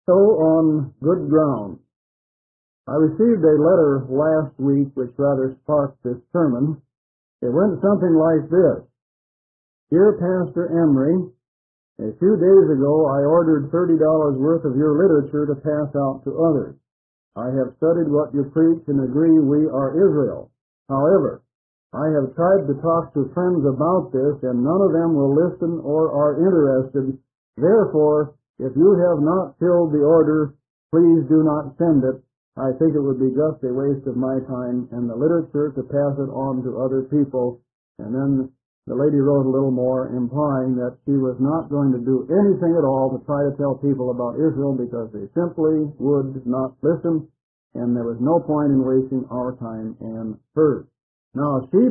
sow on good ground. I received a letter last week which rather sparked this sermon. It went something like this. Dear Pastor Emery, a few days ago I ordered $30 worth of your literature to pass out to others. I have studied what you preach and agree we are Israel. However, I have tried to talk to friends about this and none of them will listen or are interested. Therefore, if you have not filled the order, please do not send it. I think it would be just a waste of my time and the literature to pass it on to other people. And then the lady wrote a little more, implying that she was not going to do anything at all to try to tell people about Israel because they simply would not listen, and there was no point in wasting our time and hers. Now, she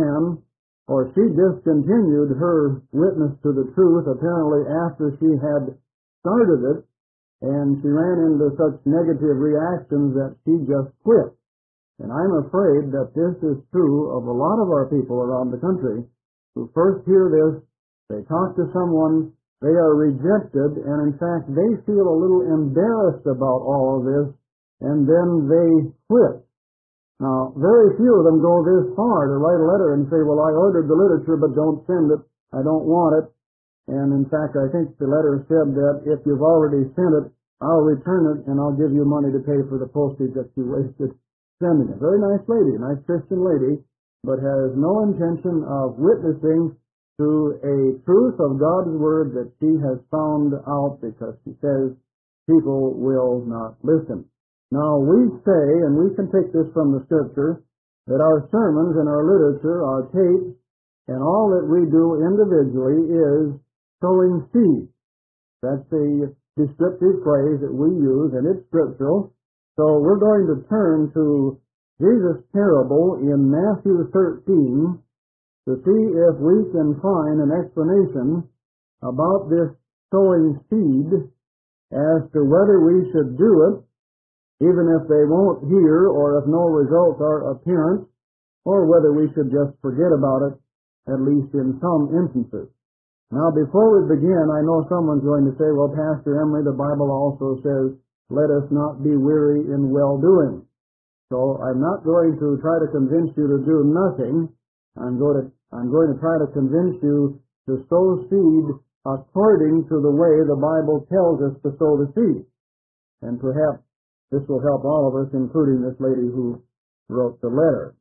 discontinued her witness to the truth apparently after she had started it, and she ran into such negative reactions that she just quit. And I'm afraid that this is true of a lot of our people around the country who first hear this, they talk to someone, they are rejected, and in fact they feel a little embarrassed about all of this, and then they quit. Now, very few of them go this far to write a letter and say, well, I ordered the literature, but don't send it, I don't want it. And in fact, I think the letter said that if you've already sent it, I'll return it and I'll give you money to pay for the postage that you wasted sending it. Very nice lady, nice Christian lady, but has no intention of witnessing to a truth of God's Word that she has found out because she says people will not listen. Now, we say, and we can take this from the Scripture, that our sermons and our literature, our tapes, and all that we do individually is sowing seed. That's the descriptive phrase that we use, and it's scriptural. So we're going to turn to Jesus' parable in Matthew 13 to see if we can find an explanation about this sowing seed as to whether we should do it, even if they won't hear or if no results are apparent, or whether we should just forget about it, at least in some instances. Now, before we begin, I know someone's going to say, well, Pastor Emery, the Bible also says, let us not be weary in well-doing. So I'm not going to try to convince you to do nothing. I'm going to try to convince you to sow seed according to the way the Bible tells us to sow the seed. And perhaps this will help all of us, including this lady who wrote the letter.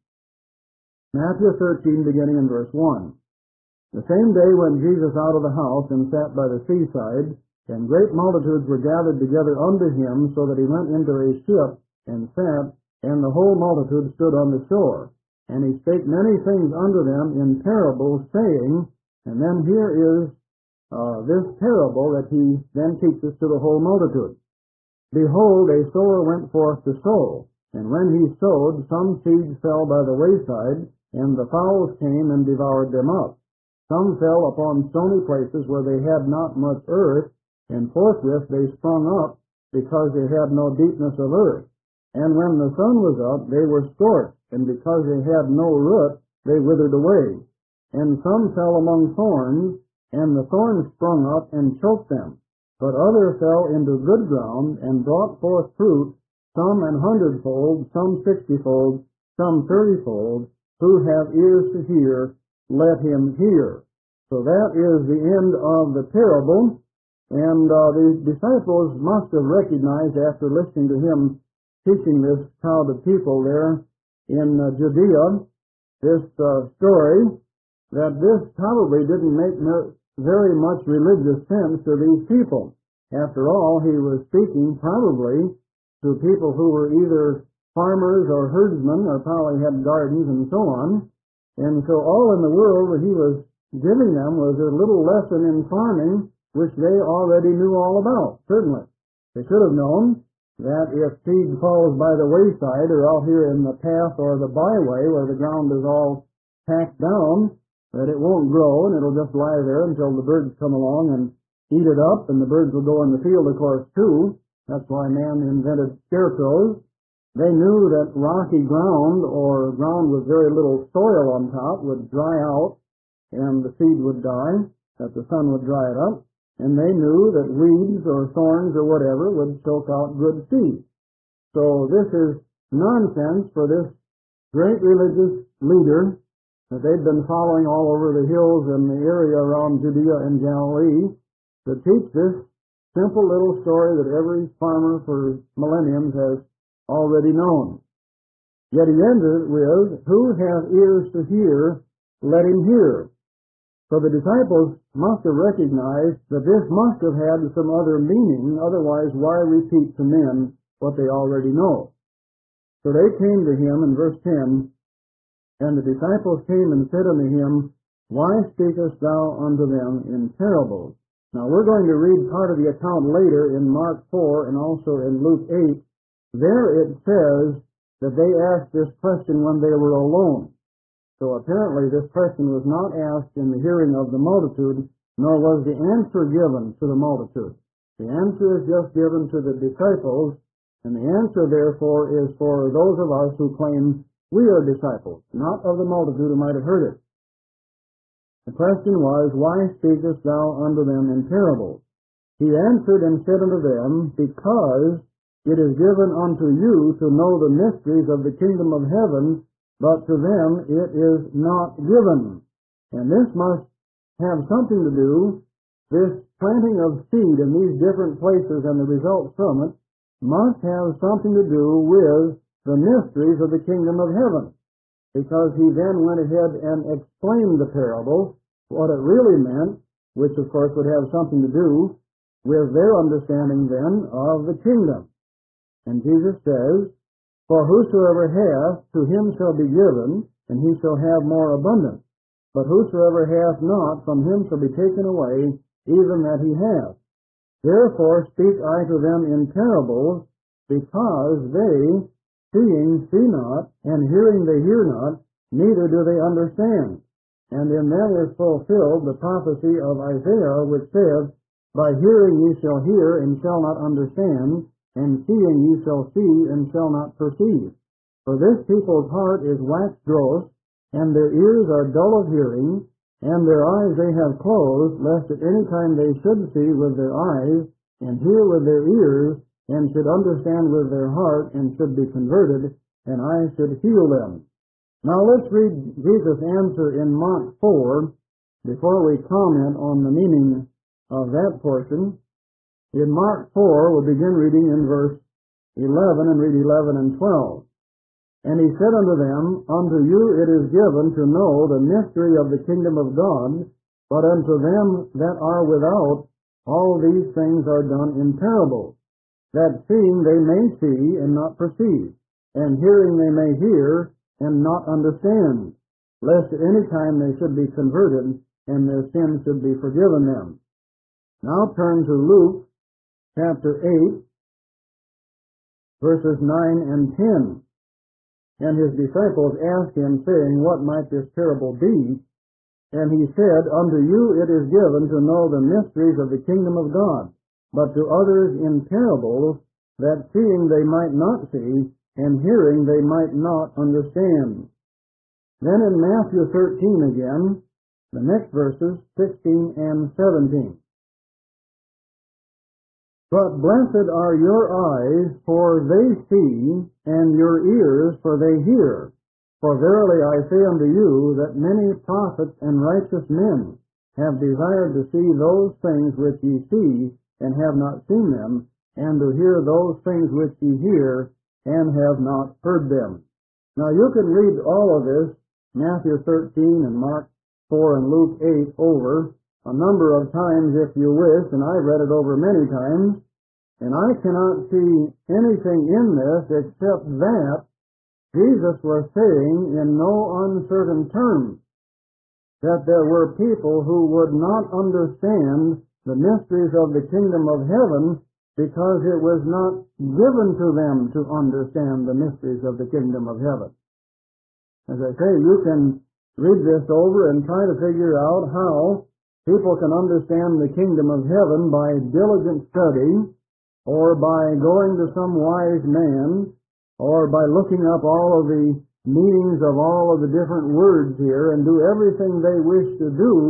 Matthew 13, beginning in verse 1. The same day went Jesus out of the house and sat by the seaside, and great multitudes were gathered together unto him, so that he went into a ship and sat, and the whole multitude stood on the shore. And he spake many things unto them in parables, saying, and then here is this parable that he then teaches to the whole multitude. Behold, a sower went forth to sow, and when he sowed, some seed fell by the wayside, and the fowls came and devoured them up. Some fell upon stony places where they had not much earth, and forthwith they sprung up, because they had no deepness of earth. And when the sun was up, they were scorched, and because they had no root, they withered away. And some fell among thorns, and the thorns sprung up and choked them. But others fell into good ground, and brought forth fruit, some an hundredfold, some 60-fold, some 30-fold. Who have ears to hear, let him hear. So that is the end of the parable, and the disciples must have recognized after listening to him teaching this crowd of people there in Judea, this story, that this probably didn't make very much religious sense to these people. After all, he was speaking probably to people who were either farmers or herdsmen or probably had gardens and so on. And so all in the world that he was giving them was a little lesson in farming, which they already knew all about, certainly. They should have known that if seed falls by the wayside or out here in the path or the byway where the ground is all packed down, that it won't grow and it'll just lie there until the birds come along and eat it up, and the birds will go in the field, of course, too. That's why man invented scarecrows. They knew that rocky ground or ground with very little soil on top would dry out and the seed would die, that the sun would dry it up. and they knew that weeds or thorns or whatever would choke out good seed. So this is nonsense for this great religious leader that they'd been following all over the hills and the area around Judea and Galilee to teach this simple little story that every farmer for millenniums has already known. Yet he ended with, "Who has ears to hear, let him hear." So the disciples must have recognized that this must have had some other meaning, otherwise why repeat to men what they already know? So they came to him in verse 10, and the disciples came and said unto him, "Why speakest thou unto them in parables?" Now we're going to read part of the account later in Mark 4 and also in Luke 8. There it says that they asked this question when they were alone. So apparently this question was not asked in the hearing of the multitude, nor was the answer given to the multitude. The answer is just given to the disciples, and the answer therefore is for those of us who claim we are disciples, not of the multitude who might have heard it. The question was, "Why speakest thou unto them in parables?" He answered and said unto them, "Because it is given unto you to know the mysteries of the kingdom of heaven, but to them it is not given." And this must have something to do, this planting of seed in these different places and the results from it must have something to do with the mysteries of the kingdom of heaven. Because he then went ahead and explained the parable, what it really meant, which of course would have something to do with their understanding then of the kingdom. And Jesus says, "For whosoever hath, to him shall be given, and he shall have more abundance. But whosoever hath not, from him shall be taken away, even that he hath. Therefore speak I to them in parables, because they, seeing, see not, and hearing they hear not, neither do they understand. And in them is fulfilled the prophecy of Isaiah, which saith, By hearing ye shall hear, and shall not understand, and seeing ye shall see, and shall not perceive. For this people's heart is waxed gross, and their ears are dull of hearing, and their eyes they have closed, lest at any time they should see with their eyes, and hear with their ears, and should understand with their heart, and should be converted, and I should heal them." Now let's read Jesus' answer in Mark 4 before we comment on the meaning of that portion. In Mark 4, we'll begin reading in verse 11 and read 11 and 12. "And he said unto them, Unto you it is given to know the mystery of the kingdom of God, but unto them that are without, all these things are done in parables, that seeing they may see and not perceive, and hearing they may hear and not understand, lest at any time they should be converted, and their sins should be forgiven them." Now turn to Luke chapter 8, verses 9 and 10. "And his disciples asked him, saying, What might this parable be? And he said, Unto you it is given to know the mysteries of the kingdom of God, but to others in parables, that seeing they might not see, and hearing they might not understand." Then in Matthew 13 again, the next verses, 16 and 17. "But blessed are your eyes, for they see, and your ears, for they hear. For verily I say unto you, that many prophets and righteous men have desired to see those things which ye see, and have not seen them, and to hear those things which ye hear, and have not heard them." Now you can read all of this, Matthew 13 and Mark 4 and Luke 8 over a number of times if you wish, and I've read it over many times, and I cannot see anything in this except that Jesus was saying in no uncertain terms that there were people who would not understand the mysteries of the kingdom of heaven because it was not given to them to understand the mysteries of the kingdom of heaven. As I say, you can read this over and try to figure out how people can understand the kingdom of heaven by diligent study, or by going to some wise man, or by looking up all of the meanings of all of the different words here, and do everything they wish to do,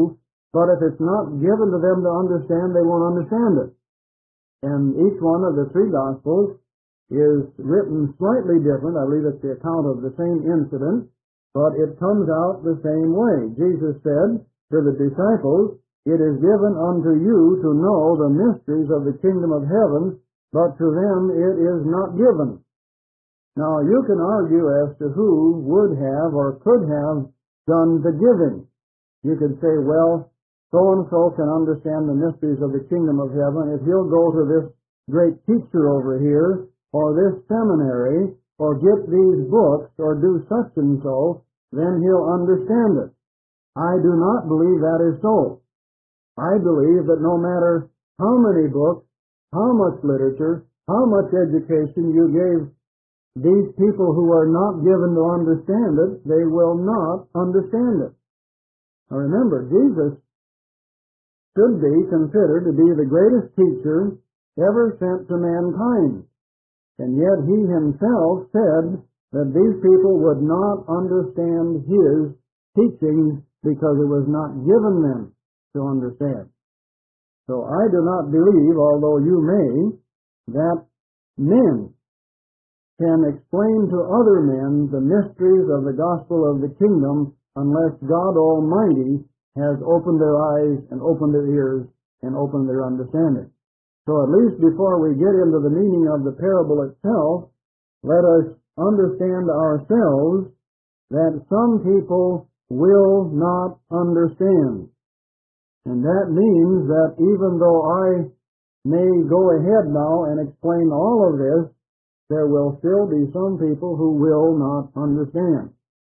but if it's not given to them to understand, they won't understand it. And each one of the three Gospels is written slightly different. I believe it's the account of the same incident, but it comes out the same way. Jesus said to the disciples, "It is given unto you to know the mysteries of the kingdom of heaven, but to them it is not given." Now, you can argue as to who would have or could have done the giving. You could say, well, so-and-so can understand the mysteries of the kingdom of heaven. If he'll go to this great teacher over here, or this seminary, or get these books, or do such and so, then he'll understand it. I do not believe that is so. I believe that no matter how many books, how much literature, how much education you gave these people who are not given to understand it, they will not understand it. Now remember, Jesus should be considered to be the greatest teacher ever sent to mankind. And yet he himself said that these people would not understand his teaching because it was not given them to understand. So I do not believe, although you may, that men can explain to other men the mysteries of the gospel of the kingdom unless God Almighty has opened their eyes and opened their ears and opened their understanding. So at least before we get into the meaning of the parable itself, let us understand ourselves that some people will not understand. And that means that even though I may go ahead now and explain all of this, there will still be some people who will not understand.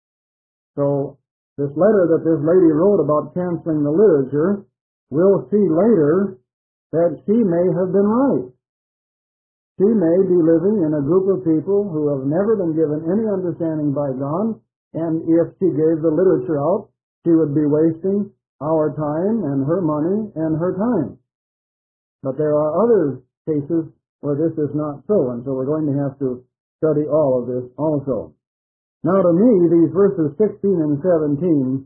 So this letter that this lady wrote about canceling the literature, we'll see later that she may have been right. She may be living in a group of people who have never been given any understanding by God, and if she gave the literature out, she would be wasting our time and her money and her time. But there are other cases where this is not so, and so we're going to have to study all of this also. Now to me, these verses 16 and 17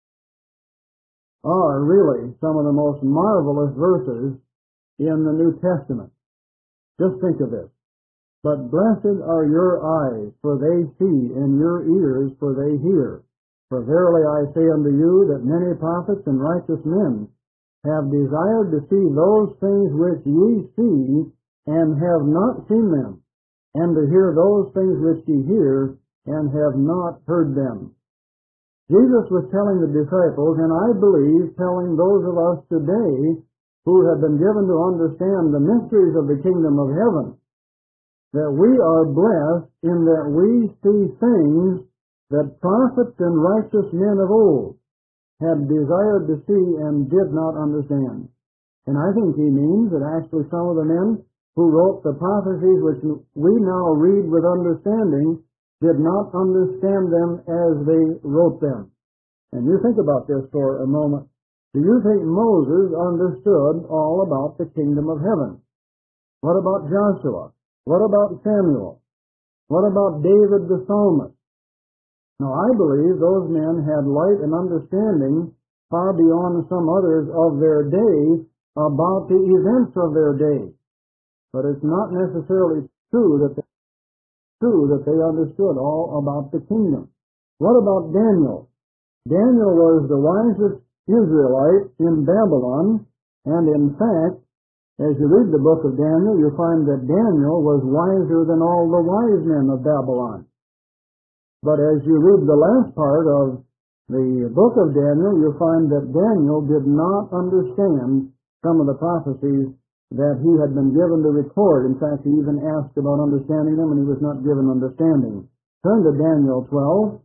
are really some of the most marvelous verses in the New Testament. Just think of this. "But blessed are your eyes, for they see, and your ears, for they hear. For verily I say unto you, that many prophets and righteous men have desired to see those things which ye see, and have not seen them, and to hear those things which ye hear, and have not heard them." Jesus was telling the disciples, and I believe telling those of us today who have been given to understand the mysteries of the kingdom of heaven, that we are blessed in that we see things that prophets and righteous men of old had desired to see and did not understand. And I think he means that actually some of the men who wrote the prophecies which we now read with understanding did not understand them as they wrote them. And you think about this for a moment. Do you think Moses understood all about the kingdom of heaven? What about Joshua? What about Samuel? What about David the psalmist? Now, I believe those men had light and understanding far beyond some others of their day about the events of their day. But it's not necessarily true that they understood all about the kingdom. What about Daniel? Daniel was the wisest Israelite in Babylon, and in fact, as you read the book of Daniel, you find that Daniel was wiser than all the wise men of Babylon. But as you read the last part of the book of Daniel, you find that Daniel did not understand some of the prophecies that he had been given to record. In fact, he even asked about understanding them, and he was not given understanding. Turn to Daniel 12,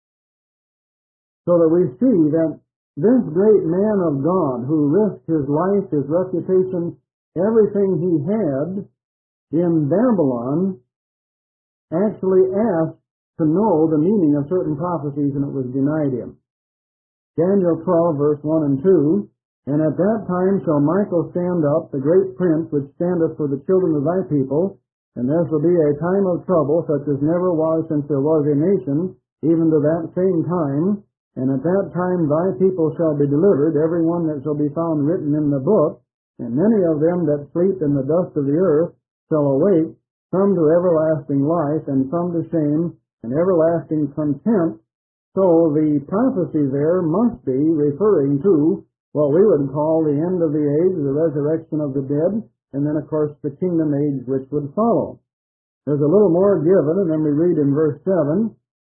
so that we see that this great man of God, who risked his life, his reputation, everything he had in Babylon, actually asked to know the meaning of certain prophecies, and it was denied him. Daniel 12, verse 1 and 2, "And at that time shall Michael stand up, the great prince, which standeth for the children of thy people, and there shall be a time of trouble, such as never was since there was a nation, even to that same time, And at that time thy people shall be delivered, every one that shall be found written in the book, and many of them that sleep in the dust of the earth shall awake, some to everlasting life, and some to shame and everlasting contempt. So the prophecy there must be referring to what we would call the end of the age, the resurrection of the dead, and then, of course, the kingdom age which would follow. There's a little more given, and then we read in verse 7,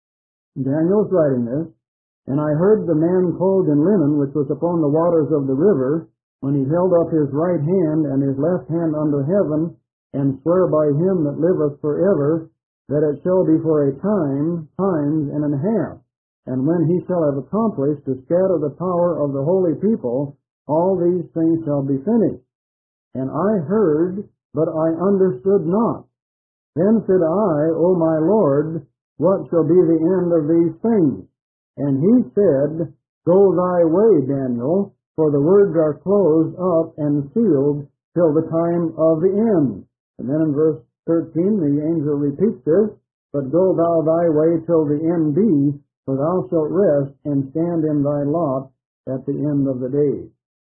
Daniel's writing this, And I heard the man clothed in linen, which was upon the waters of the river, when he held up his right hand and his left hand unto heaven, and swear by him that liveth forever, that it shall be for a time, times and an half. And when he shall have accomplished to scatter the power of the holy people, all these things shall be finished. And I heard, but I understood not. Then said I, O my Lord, what shall be the end of these things? And he said, Go thy way, Daniel, for the words are closed up and sealed till the time of the end. And then in verse 13, the angel repeats this, But go thou thy way till the end be, for thou shalt rest and stand in thy lot at the end of the days.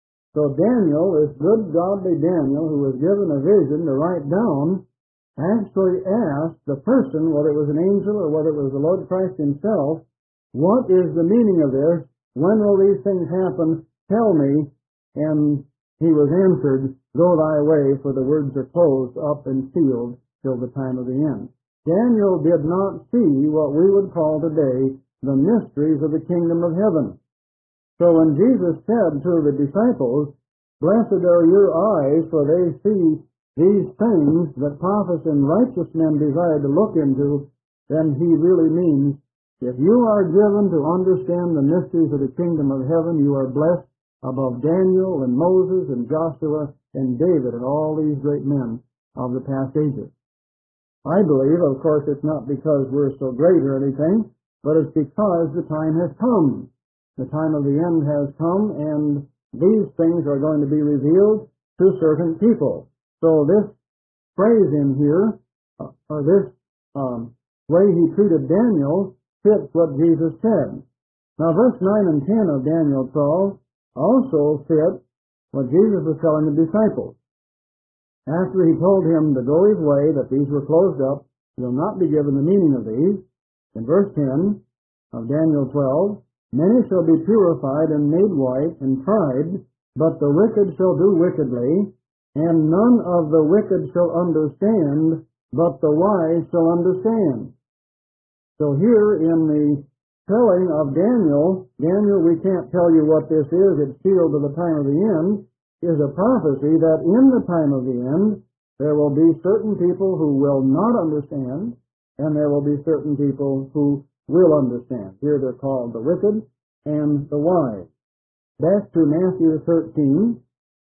So Daniel, this good godly Daniel, who was given a vision to write down, actually asked the person, whether it was an angel or whether it was the Lord Christ himself, what is the meaning of this? When will these things happen? Tell me. And he was answered, Go thy way, for the words are closed up and sealed till the time of the end. Daniel did not see what we would call today the mysteries of the kingdom of heaven. So when Jesus said to the disciples, Blessed are your eyes, for they see these things that prophets and righteous men desire to look into, then he really means, if you are given to understand the mysteries of the kingdom of heaven, you are blessed above Daniel and Moses and Joshua and David and all these great men of the past ages. I believe, of course, it's not because we're so great or anything, but it's because the time has come. The time of the end has come, and these things are going to be revealed to certain people. So this phrase in here, or this way he treated Daniel, fits what Jesus said. Now, verse 9 and 10 of Daniel 12 also fit what Jesus was telling the disciples. After he told him to go his way, that these were closed up, he'll not be given the meaning of these. In verse 10 of Daniel 12, Many shall be purified and made white and tried, but the wicked shall do wickedly, and none of the wicked shall understand, but the wise shall understand. So here in the telling of Daniel, we can't tell you what this is, it's sealed to the time of the end, is a prophecy that in the time of the end, there will be certain people who will not understand, and there will be certain people who will understand. Here they're called the wicked and the wise. Back to Matthew 13,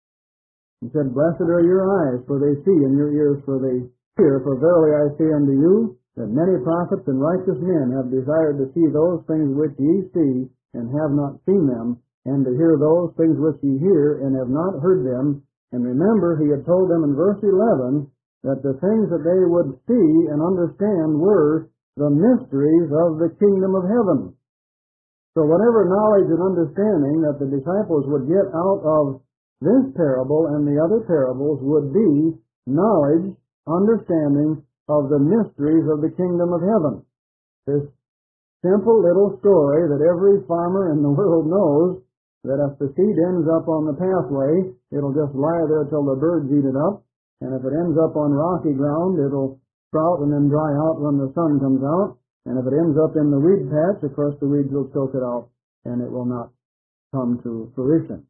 he said, Blessed are your eyes, for they see, and your ears, for they hear. For verily I say unto you, that many prophets and righteous men have desired to see those things which ye see, and have not seen them, and to hear those things which ye hear, and have not heard them. And remember, he had told them in verse 11, that the things that they would see and understand were the mysteries of the kingdom of heaven. So whatever knowledge and understanding that the disciples would get out of this parable and the other parables would be knowledge, understanding of the mysteries of the kingdom of heaven. This simple little story that every farmer in the world knows, that if the seed ends up on the pathway, it'll just lie there till the birds eat it up, and if it ends up on rocky ground, it'll sprout and then dry out when the sun comes out. And if it ends up in the weed patch, of course the weeds will choke it out and it will not come to fruition.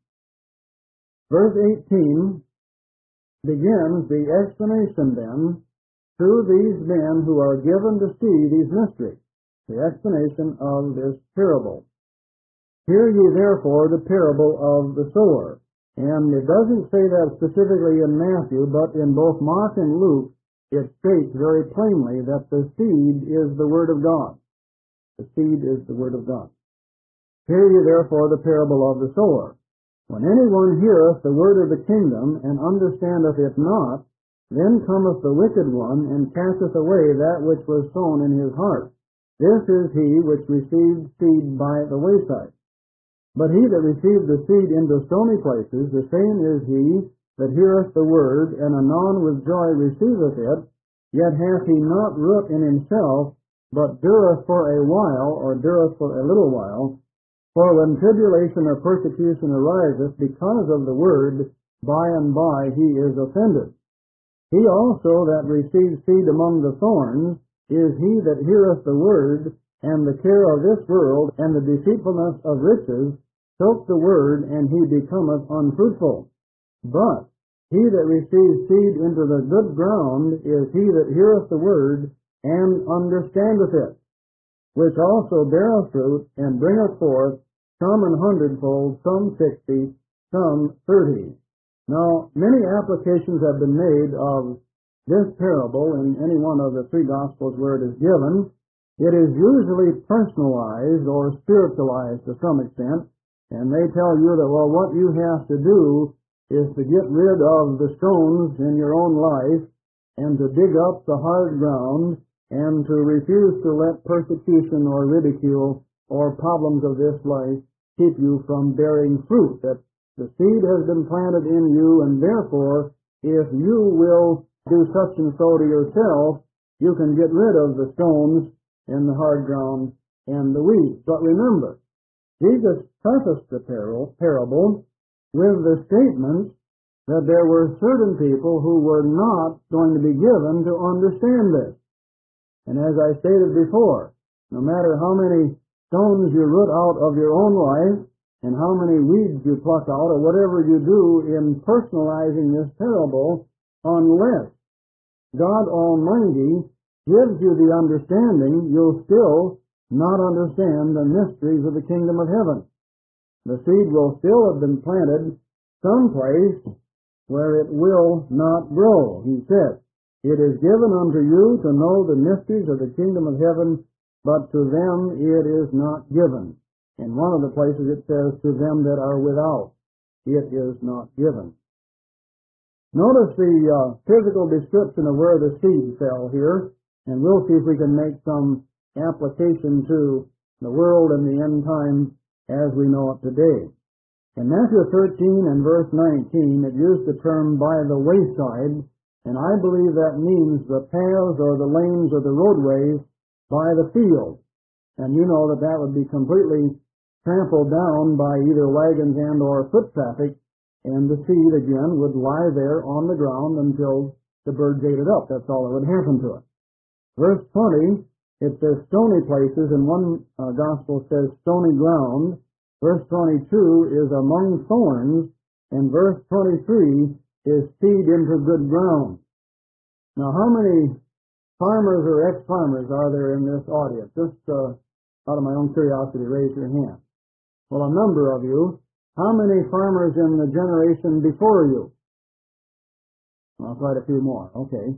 Verse 18 begins the explanation then to these men who are given to see these mysteries, the explanation of this parable. Hear ye therefore the parable of the sower. And it doesn't say that specifically in Matthew, but in both Mark and Luke, it states very plainly that the seed is the Word of God. The seed is the Word of God. Hear ye therefore the parable of the sower. When anyone heareth the word of the kingdom, and understandeth it not, then cometh the wicked one, and casteth away that which was sown in his heart. This is he which received seed by the wayside. But he that received the seed into stony places, the same is he that heareth the word, and anon with joy receiveth it, yet hath he not root in himself, but dureth for a while, or dureth for a little while. For when tribulation or persecution ariseth because of the word, by and by he is offended. He also that receives seed among the thorns is he that heareth the word, and the care of this world, and the deceitfulness of riches, choke the word, and he becometh unfruitful. But he that receives seed into the good ground is he that heareth the word, and understandeth it, which also beareth fruit, and bringeth forth some an hundredfold, some 60, some 30. Now, many applications have been made of this parable in any one of the three Gospels where it is given. It is usually personalized or spiritualized to some extent, and they tell you that, well, what you have to do is to get rid of the stones in your own life and to dig up the hard ground and to refuse to let persecution or ridicule or problems of this life keep you from bearing fruit, that the seed has been planted in you, and therefore, if you will do such and so to yourself, you can get rid of the stones and the hard ground and the weeds. But remember, Jesus prefaced the parable with the statement that there were certain people who were not going to be given to understand this. And as I stated before, no matter how many stones you root out of your own life and how many weeds you pluck out or whatever you do in personalizing this parable, unless God Almighty gives you the understanding, you'll still not understand the mysteries of the kingdom of heaven. The seed will still have been planted someplace where it will not grow. He said, "It is given unto you to know the mysteries of the kingdom of heaven, but to them it is not given." In one of the places it says, "To them that are without, it is not given." Notice the physical description of where the seed fell here, and we'll see if we can make some application to the world and the end time as we know it today. In Matthew 13 and verse 19, it used the term "by the wayside," and I believe that means the paths or the lanes or the roadways by the field. And you know that that would be completely trampled down by either wagons and or foot traffic, and the seed again would lie there on the ground until the birds ate it up. That's all that would happen to it. Verse 20, it says stony places, and one gospel says stony ground. Verse 22 is among thorns, and verse 23 is seed into good ground. Now, how many farmers or ex-farmers are there in this audience? Just out of my own curiosity, raise your hand. Well, a number of you. How many farmers in the generation before you? Well, quite a few more. Okay.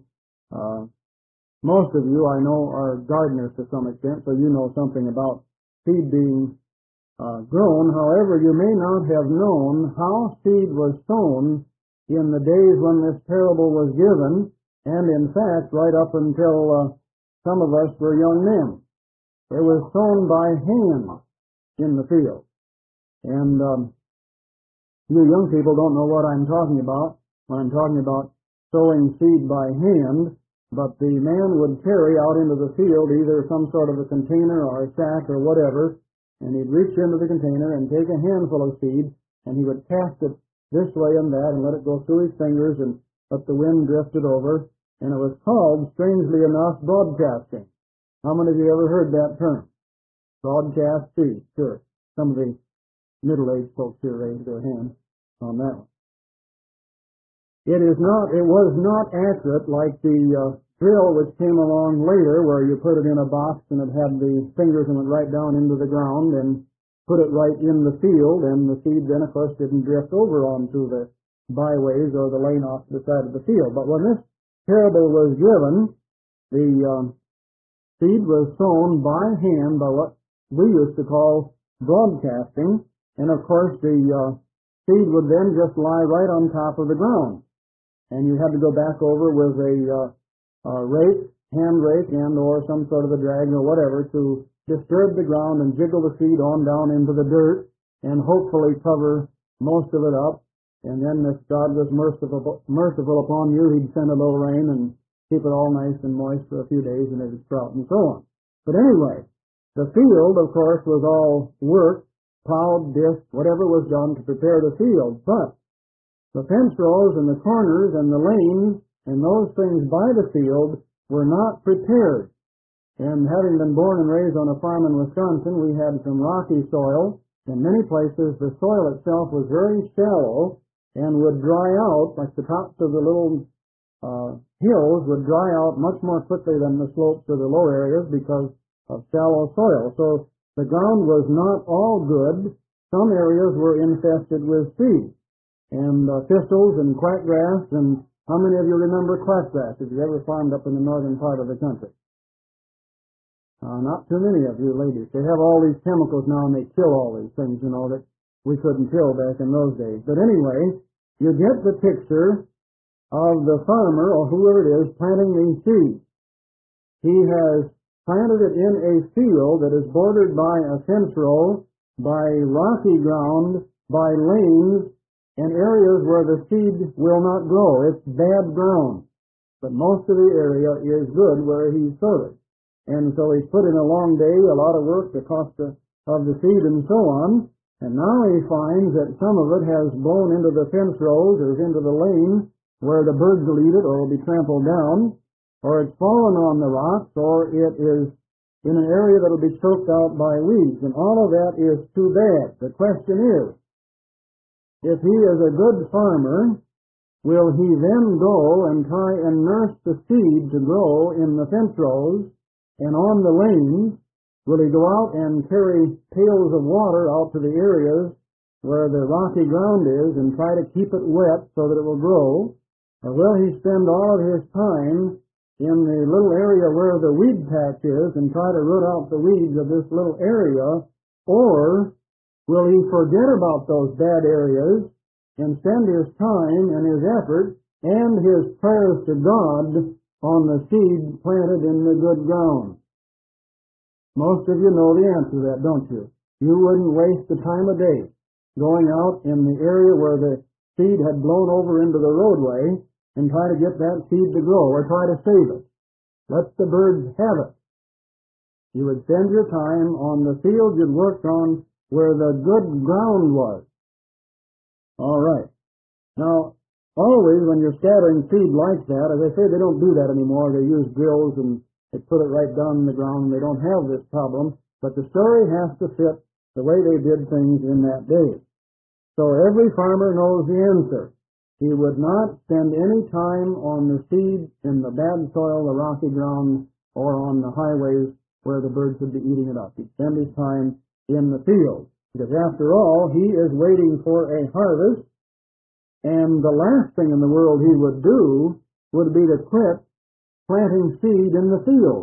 Most of you, I know, are gardeners to some extent, so you know something about seed being grown. However, you may not have known how seed was sown in the days when this parable was given, and in fact, right up until some of us were young men. It was sown by hand in the field. And you young people don't know what I'm talking about when I'm talking about sowing seed by hand, but the man would carry out into the field either some sort of a container or a sack or whatever, and he'd reach into the container and take a handful of seed, and he would cast it this way and that and let it go through his fingers and let the wind drift it over, and it was called, strangely enough, broadcasting. How many of you ever heard that term? Broadcast seed. Sure. Some of the middle-aged folks here raised their hands on that one. It was not accurate like the drill which came along later, where you put it in a box and it had the fingers and went right down into the ground and put it right in the field, and the seed then, of course, didn't drift over onto the byways or the lane off the side of the field. But when this parable was given, the seed was sown by hand by what we used to call broadcasting, and of course the seed would then just lie right on top of the ground. And you had to go back over with a rake hand rake and or some sort of a drag or whatever to disturb the ground and jiggle the seed on down into the dirt and hopefully cover most of it up. And then if God was merciful upon you, he'd send a little rain and keep it all nice and moist for a few days and it'd sprout and so on. But anyway, the field, of course, was all work, plowed, disked, whatever was done to prepare the field. But the fence rows and the corners and the lanes and those things by the field were not prepared. And having been born and raised on a farm in Wisconsin, we had some rocky soil. In many places, the soil itself was very shallow and would dry out, like the tops of the little hills would dry out much more quickly than the slopes of the low areas because of shallow soil. So the ground was not all good. Some areas were infested with seed and thistles and quackgrass. And how many of you remember quackgrass if you ever farmed up in the northern part of the country? Not too many of you ladies. They have all these chemicals now and they kill all these things, that we couldn't kill back in those days. But anyway, you get the picture of the farmer or whoever it is planting these seeds. He has planted it in a field that is bordered by a fence row, by rocky ground, by lanes, and areas where the seed will not grow. It's bad ground. But most of the area is good where he sowed it. And so he's put in a long day, a lot of work, the cost of the seed and so on. And now he finds that some of it has blown into the fence rows or into the lane where the birds will eat it or will be trampled down, or it's fallen on the rocks, or it is in an area that will be choked out by weeds. And all of that is too bad. The question is, if he is a good farmer, will he then go and try and nurse the seed to grow in the fence rows and on the lanes? Will he go out and carry pails of water out to the areas where the rocky ground is and try to keep it wet so that it will grow? Or will he spend all of his time in the little area where the weed patch is and try to root out the weeds of this little area? Or will he forget about those bad areas and spend his time and his effort and his prayers to God on the seed planted in the good ground? Most of you know the answer to that, don't you? You wouldn't waste the time of day going out in the area where the seed had blown over into the roadway and try to get that seed to grow or try to save it. Let the birds have it. You would spend your time on the field you'd worked on where the good ground was. All right. Now, always when you're scattering seed like that, as I say, they don't do that anymore. They use drills and they put it right down in the ground and they don't have this problem. But the story has to fit the way they did things in that day. So every farmer knows the answer. He would not spend any time on the seed in the bad soil, the rocky ground, or on the highways where the birds would be eating it up. He'd spend his time in the field. Because after all, he is waiting for a harvest. And the last thing in the world he would do would be to quit planting seed in the field,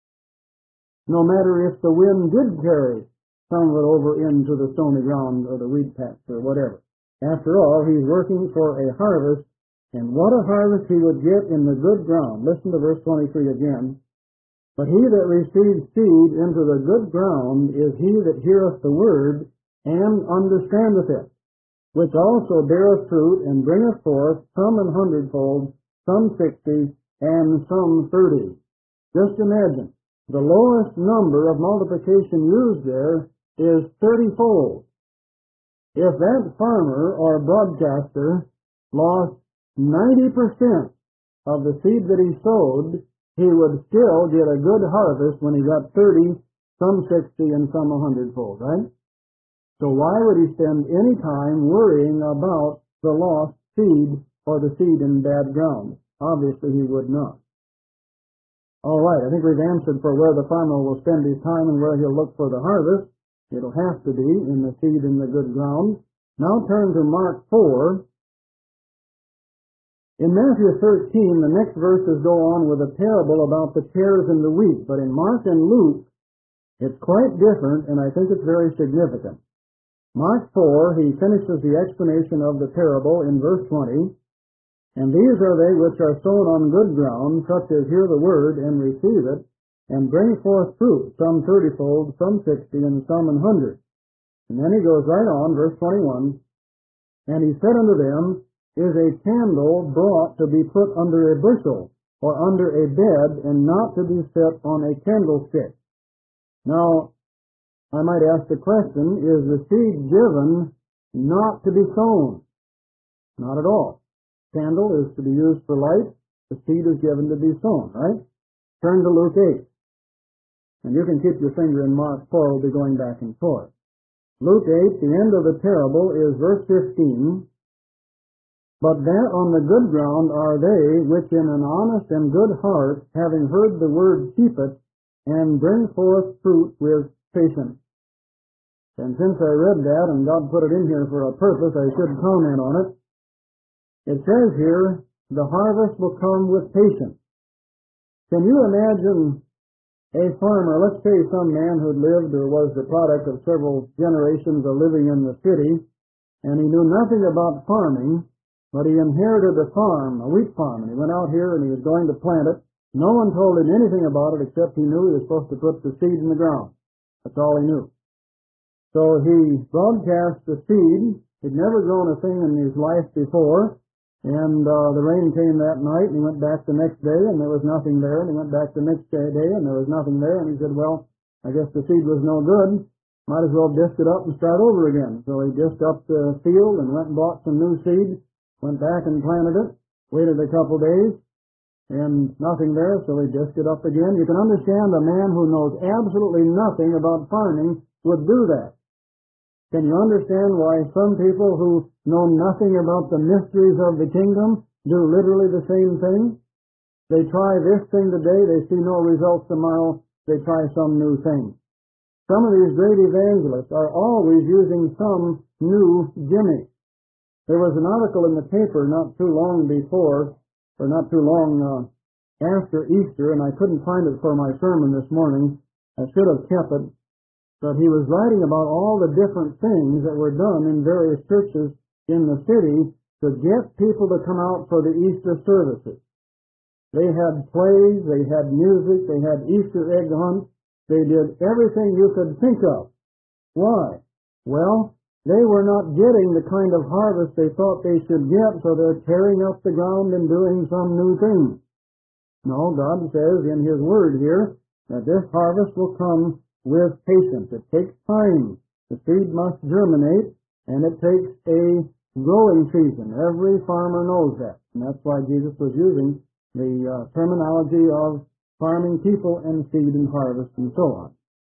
no matter if the wind did carry some of it over into the stony ground or the weed patch or whatever. After all, he's working for a harvest, and what a harvest he would get in the good ground. Listen to verse 23 again. But he that receives seed into the good ground is he that heareth the word and understandeth it, which also beareth fruit and bringeth forth some 100-fold, some 60, and some 30. Just imagine, the lowest number of multiplication used there is 30-fold. If that farmer or broadcaster lost 90% of the seed that he sowed, he would still get a good harvest when he got 30, some 60, and some 100-fold, right? So why would he spend any time worrying about the lost seed or the seed in bad ground? Obviously he would not. All right, I think we've answered for where the farmer will spend his time and where he'll look for the harvest. It'll have to be in the seed in the good ground. Now turn to Mark 4. In Matthew 13, the next verses go on with a parable about the tares and the wheat. But in Mark and Luke, it's quite different, and I think it's very significant. Mark 4, he finishes the explanation of the parable in verse 20. And these are they which are sown on good ground, such as hear the word and receive it, and bring forth fruit, some 30-fold, some 60, and some 100. And then he goes right on, verse 21, and he said unto them, Is a candle brought to be put under a bushel, or under a bed, and not to be set on a candlestick? Now, I might ask the question, is the seed given not to be sown? Not at all. Candle is to be used for light. The seed is given to be sown, right? Turn to Luke 8. And you can keep your finger in Mark 4. We'll be going back and forth. Luke 8, the end of the parable is verse 15. But that on the good ground are they which in an honest and good heart, having heard the word, keep it, and bring forth fruit with patience. And since I read that, and God put it in here for a purpose, I should comment on it. It says here, the harvest will come with patience. Can you imagine a farmer, let's say some man who'd lived or was the product of several generations of living in the city, and he knew nothing about farming, but he inherited a farm, a wheat farm, and he went out here and he was going to plant it. No one told him anything about it except he knew he was supposed to put the seed in the ground. That's all he knew. So he broadcast the seed. He'd never grown a thing in his life before. And the rain came that night, and he went back the next day, and there was nothing there. And he went back the next day, and there was nothing there. And he said, well, I guess the seed was no good. Might as well disc it up and start over again. So he disced up the field and went and bought some new seed, went back and planted it, waited a couple days, and nothing there, so he disced it up again. You can understand a man who knows absolutely nothing about farming would do that. Can you understand why some people who know nothing about the mysteries of the kingdom do literally the same thing? They try this thing today, they see no results tomorrow, they try some new thing. Some of these great evangelists are always using some new gimmick. There was an article in the paper not too long before, or not too long after Easter, and I couldn't find it for my sermon this morning. I should have kept it. But he was writing about all the different things that were done in various churches in the city to get people to come out for the Easter services. They had plays, they had music, they had Easter egg hunts, they did everything you could think of. Why? Well, they were not getting the kind of harvest they thought they should get, so they're tearing up the ground and doing some new thing. No, God says in His Word here that this harvest will come with patience. It takes time. The seed must germinate, and it takes a growing season. Every farmer knows that, and that's why Jesus was using the terminology of farming people and seed and harvest and so on.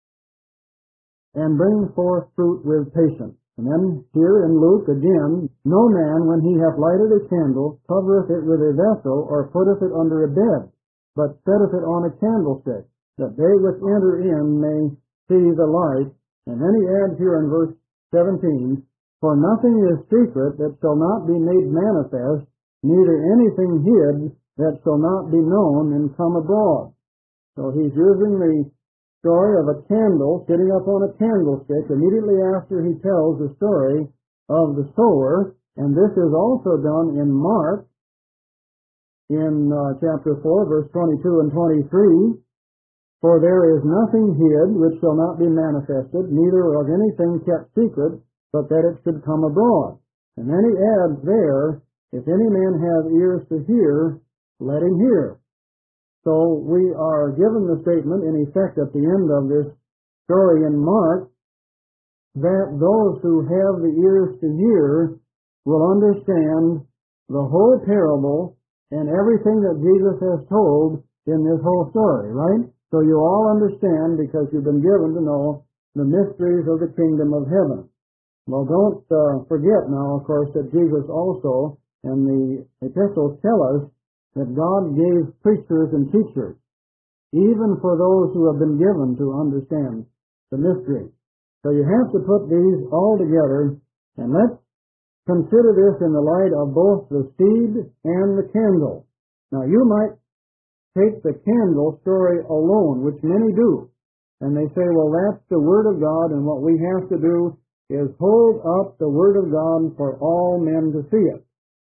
And bring forth fruit with patience. And then here in Luke again, no man, when he hath lighted a candle, covereth it with a vessel, or putteth it under a bed, but setteth it on a candlestick, that they which enter in may see the light. And then he adds here in verse 17, For nothing is secret that shall not be made manifest, neither anything hid that shall not be known and come abroad. So he's using the story of a candle sitting up on a candlestick immediately after he tells the story of the sower. And this is also done in Mark, in chapter 4, verse 22 and 23. For there is nothing hid which shall not be manifested, neither of anything kept secret, but that it should come abroad. And then he adds there, If any man have ears to hear, let him hear. So we are given the statement, in effect, at the end of this story in Mark, that those who have the ears to hear will understand the whole parable and everything that Jesus has told in this whole story, right? So you all understand because you've been given to know the mysteries of the kingdom of heaven. Well, don't forget now, of course, that Jesus also, and the epistles tell us, that God gave preachers and teachers, even for those who have been given to understand the mystery. So you have to put these all together, and let's consider this in the light of both the seed and the candle. Now, you might take the candle story alone, which many do, and they say, well, that's the Word of God, and what we have to do is hold up the Word of God for all men to see it.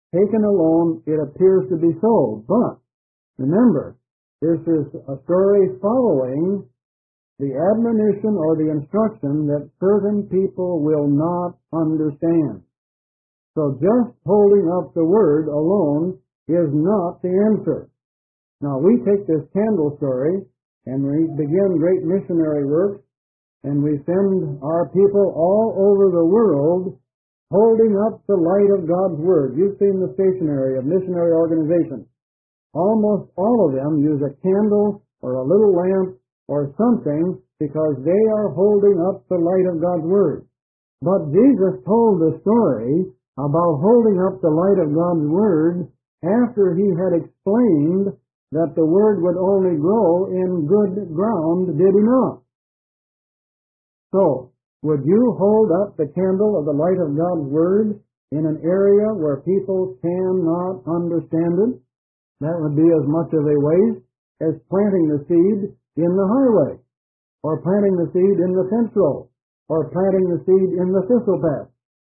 taken alone, it appears to be so. But remember, this is a story following the admonition or the instruction that certain people will not understand. So just holding up the Word alone is not the answer. Now we take this candle story and we begin great missionary work, and we send our people all over the world holding up the light of God's Word. You've seen the stationery of missionary organizations. Almost all of them use a candle or a little lamp or something because they are holding up the light of God's Word. But Jesus told the story about holding up the light of God's Word after He had explained that the Word would only grow in good ground, did He not? So, would you hold up the candle of the light of God's Word in an area where people cannot understand it? That would be as much of a waste as planting the seed in the highway, or planting the seed in the fence row, or planting the seed in the thistle patch.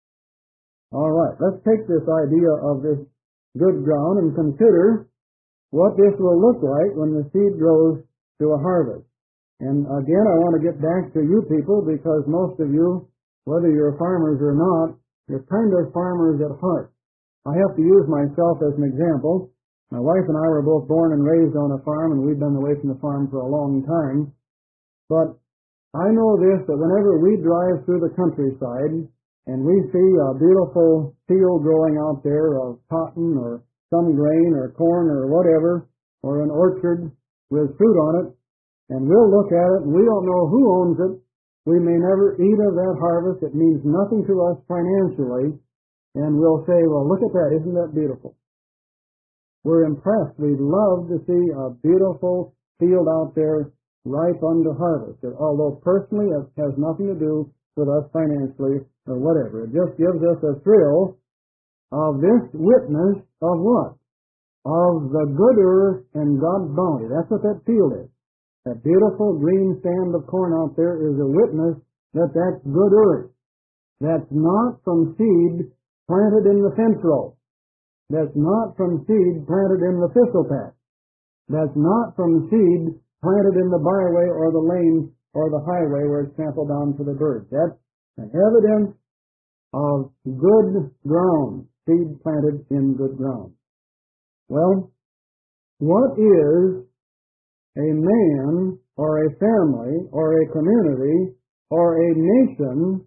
All right, let's take this idea of this good ground and consider what this will look like when the seed grows to a harvest. And again, I want to get back to you people, because most of you, whether you're farmers or not, you're kind of farmers at heart. I have to use myself as an example. My wife and I were both born and raised on a farm, and we've been away from the farm for a long time. But I know this, that whenever we drive through the countryside and we see a beautiful field growing out there of cotton or some grain or corn or whatever, or an orchard with fruit on it, and we'll look at it and we don't know who owns it. We may never eat of that harvest. It means nothing to us financially. And we'll say, well, look at that. Isn't that beautiful? We're impressed. We'd love to see a beautiful field out there ripe unto harvest. Although personally it has nothing to do with us financially or whatever. It just gives us a thrill of this witness of what? Of the good earth and God's bounty. That's what that field is. That beautiful green stand of corn out there is a witness that that's good earth. That's not from seed planted in the fence row. That's not from seed planted in the thistle patch. That's not from seed planted in the byway or the lane or the highway where it's trampled down for the birds. That's an evidence of good ground, seed planted in good ground. Well, what is a man or a family or a community or a nation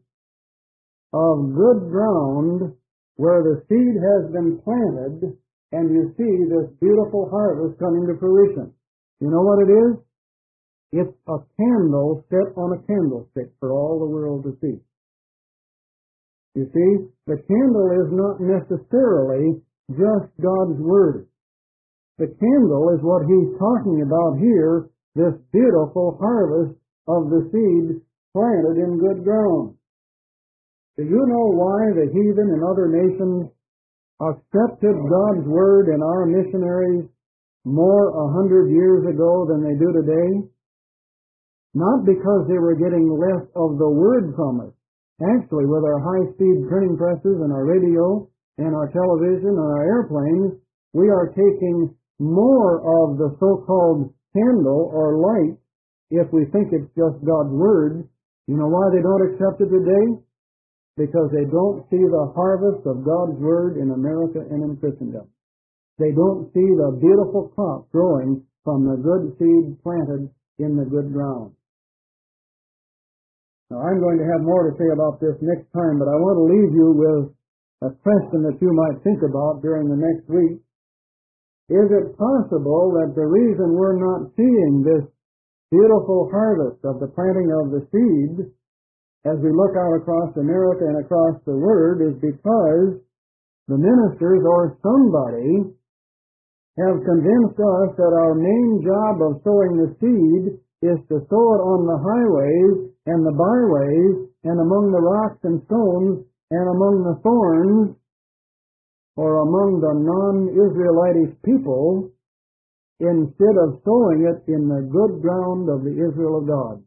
of good ground where the seed has been planted and you see this beautiful harvest coming to fruition? You know what it is? It's a candle set on a candlestick for all the world to see. You see, the candle is not necessarily just God's Word. The candle is what he's talking about here, this beautiful harvest of the seed planted in good ground. Do you know why the heathen and other nations accepted God's Word in our missionaries more 100 years ago than they do today? Not because they were getting less of the Word from us. Actually, with our high-speed printing presses and our radio and our television and our airplanes, we are taking more of the so-called candle or light if we think it's just God's Word. You know why they don't accept it today? Because they don't see the harvest of God's Word in America and in Christendom. They don't see the beautiful crop growing from the good seed planted in the good ground. Now, I'm going to have more to say about this next time, but I want to leave you with a question that you might think about during the next week. Is it possible that the reason we're not seeing this beautiful harvest of the planting of the seed as we look out across America and across the Word is because the ministers or somebody have convinced us that our main job of sowing the seed is to sow it on the highways and the byways and among the rocks and stones and among the thorns or among the non-Israelitish people, instead of sowing it in the good ground of the Israel of God.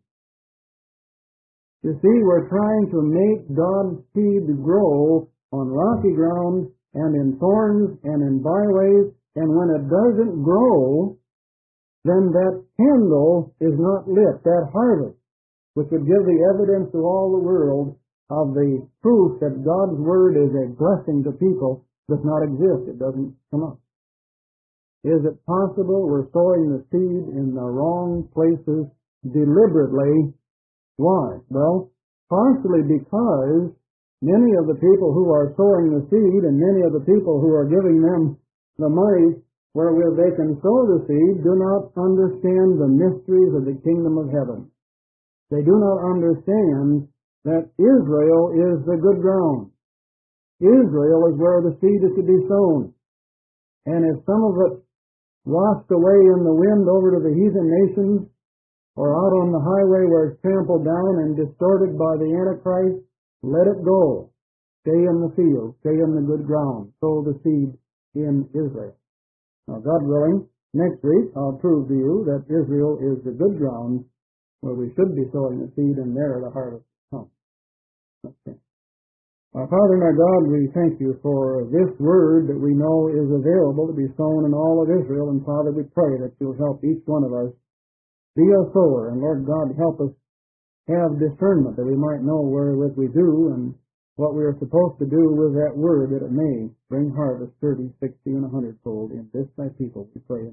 You see, we're trying to make God's seed grow on rocky ground and in thorns and in byways, and when it doesn't grow, then that candle is not lit, that harvest, which would give the evidence to all the world of the truth that God's Word is a blessing to people, does not exist. It doesn't come up. Is it possible we're sowing the seed in the wrong places deliberately? Why? Well, partially because many of the people who are sowing the seed and many of the people who are giving them the money wherewith they can sow the seed do not understand the mysteries of the kingdom of heaven. They do not understand that Israel is the good ground. Israel is where the seed is to be sown. And if some of it washed away in the wind over to the heathen nations, or out on the highway where it's trampled down and distorted by the Antichrist, let it go. Stay in the field. Stay in the good ground. Sow the seed in Israel. Now, God willing, next week I'll prove to you that Israel is the good ground where we should be sowing the seed, and there the harvest comes. Okay. Our Father and our God, we thank you for this word that we know is available to be sown in all of Israel. And Father, we pray that you'll help each one of us be a sower. And Lord God, help us have discernment that we might know wherewith we do and what we are supposed to do with that word, that it may bring harvest 30, 60, and 100-fold in this thy people, we pray.